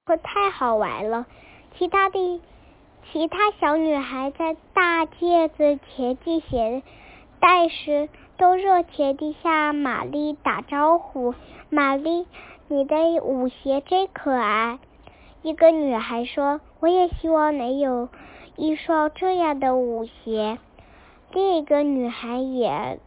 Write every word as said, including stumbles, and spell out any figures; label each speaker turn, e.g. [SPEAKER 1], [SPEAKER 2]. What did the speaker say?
[SPEAKER 1] 可太好玩了。其他的其他小女孩在大戒指前系鞋带时，都热切地向玛丽打招呼。玛丽，你的舞鞋真可爱。一个女孩说，我也希望能有一双这样的舞鞋。另一个女孩也